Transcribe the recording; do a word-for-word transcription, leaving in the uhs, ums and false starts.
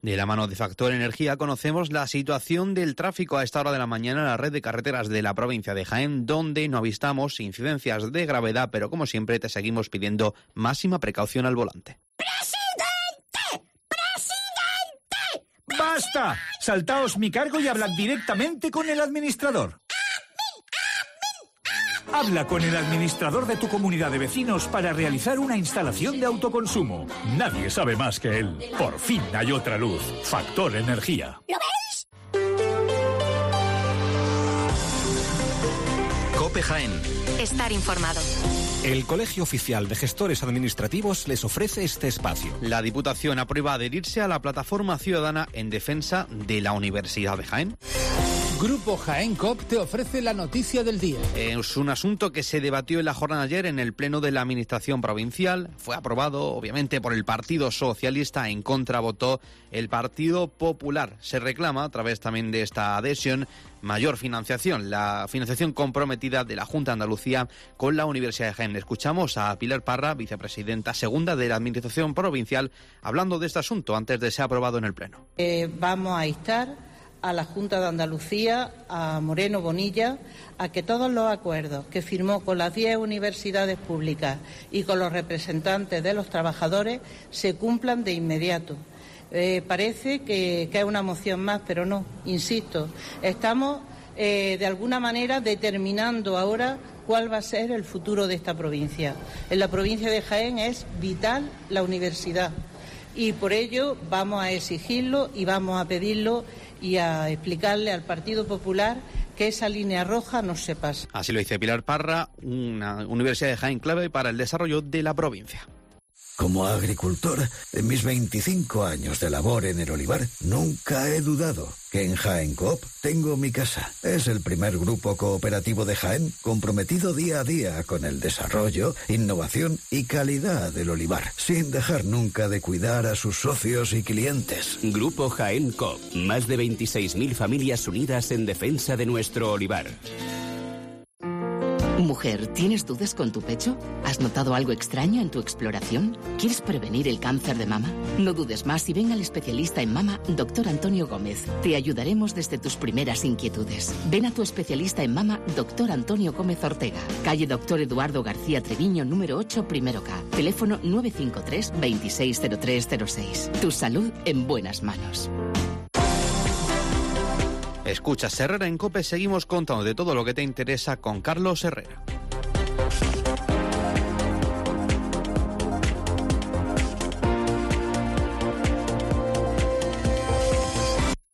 De la mano de Factor Energía conocemos la situación del tráfico a esta hora de la mañana en la red de carreteras de la provincia de Jaén, donde no avistamos incidencias de gravedad, pero como siempre te seguimos pidiendo máxima precaución al volante. ¡Presidente! ¡Presidente! ¡Basta! Saltaos mi cargo y hablad directamente con el administrador. Habla con el administrador de tu comunidad de vecinos para realizar una instalación de autoconsumo. Nadie sabe más que él. Por fin hay otra luz. Factor Energía. ¿Lo veis? COPE Jaén. Estar informado. El Colegio Oficial de Gestores Administrativos les ofrece este espacio. La Diputación aprueba adherirse a la plataforma ciudadana en defensa de la Universidad de Jaén. Grupo Jaén C O P te ofrece la noticia del día. Es un asunto que se debatió en la jornada de ayer en el Pleno de la Administración Provincial. Fue aprobado, obviamente, por el Partido Socialista. En contra votó el Partido Popular. Se reclama, a través también de esta adhesión, mayor financiación, la financiación comprometida de la Junta de Andalucía con la Universidad de Jaén. Escuchamos a Pilar Parra, vicepresidenta segunda de la Administración Provincial, hablando de este asunto antes de ser aprobado en el Pleno. Eh, vamos a instar a la Junta de Andalucía, a Moreno Bonilla, a que todos los acuerdos que firmó con las diez universidades públicas y con los representantes de los trabajadores se cumplan de inmediato. Eh, parece que, que es una moción más, pero no, insisto, estamos eh, de alguna manera determinando ahora cuál va a ser el futuro de esta provincia. En la provincia de Jaén es vital la universidad y por ello vamos a exigirlo y vamos a pedirlo y a explicarle al Partido Popular que esa línea roja no se pasa. Así lo dice Pilar Parra, una Universidad de Jaén clave para el desarrollo de la provincia. Como agricultor, en mis veinticinco años de labor en el olivar, nunca he dudado que en Jaén Coop tengo mi casa. Es el primer grupo cooperativo de Jaén comprometido día a día con el desarrollo, innovación y calidad del olivar, sin dejar nunca de cuidar a sus socios y clientes. Grupo Jaén Coop, más de veintiséis mil familias unidas en defensa de nuestro olivar. Mujer, ¿tienes dudas con tu pecho? ¿Has notado algo extraño en tu exploración? ¿Quieres prevenir el cáncer de mama? No dudes más y ven al especialista en mama, doctor Antonio Gómez. Te ayudaremos desde tus primeras inquietudes. Ven a tu especialista en mama, doctor Antonio Gómez Ortega. Calle Doctor Eduardo García Treviño, número ocho, primero K. Teléfono nueve cinco tres, veintiséis cero tres cero seis. Tu salud en buenas manos. Escuchas Herrera en COPE, seguimos contando de todo lo que te interesa con Carlos Herrera.